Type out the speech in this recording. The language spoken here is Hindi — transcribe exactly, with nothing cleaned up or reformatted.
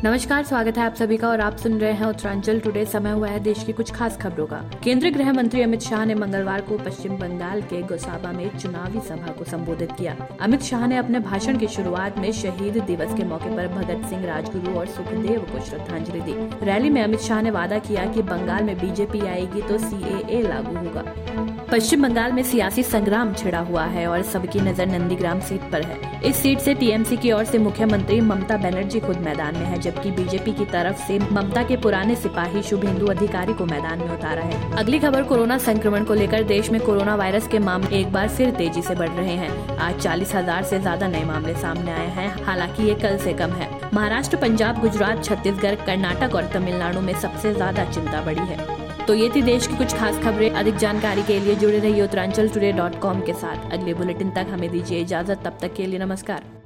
नमस्कार, स्वागत है आप सभी का और आप सुन रहे हैं उत्तरांचल टुडे। समय हुआ है देश की कुछ खास खबरों का। केंद्रीय गृह मंत्री अमित शाह ने मंगलवार को पश्चिम बंगाल के गोसाबा में चुनावी सभा को संबोधित किया। अमित शाह ने अपने भाषण की शुरुआत में शहीद दिवस के मौके पर भगत सिंह, राजगुरु और सुखदेव को श्रद्धांजलि दी। रैली में अमित शाह ने वादा किया कि बंगाल में बीजेपी आएगी तो सी ए ए लागू होगा। पश्चिम बंगाल में सियासी संग्राम छिड़ा हुआ है और सबकी नजर नंदीग्राम सीट पर है। इस सीट से टी एम सी की ओर से मुख्यमंत्री ममता बनर्जी खुद मैदान में है, जबकि बी जे पी की तरफ से ममता के पुराने सिपाही शुभेंदु अधिकारी को मैदान में उतारा है। अगली खबर कोरोना संक्रमण को लेकर। देश में कोरोना वायरस के मामले एक बार फिर तेजी से बढ़ रहे हैं। आज चालीस हजार से ज्यादा नए मामले सामने आए हैं, हालांकि ये कल से कम है। महाराष्ट्र, पंजाब, गुजरात, छत्तीसगढ़, कर्नाटक और तमिलनाडु में सबसे ज्यादा चिंता बढ़ी है। तो ये थी देश की कुछ खास खबरें। अधिक जानकारी के लिए जुड़े रहिए उत्तरांचल टुडे डॉट कॉम के साथ। अगले बुलेटिन तक हमें दीजिए इजाजत, तब तक के लिए नमस्कार।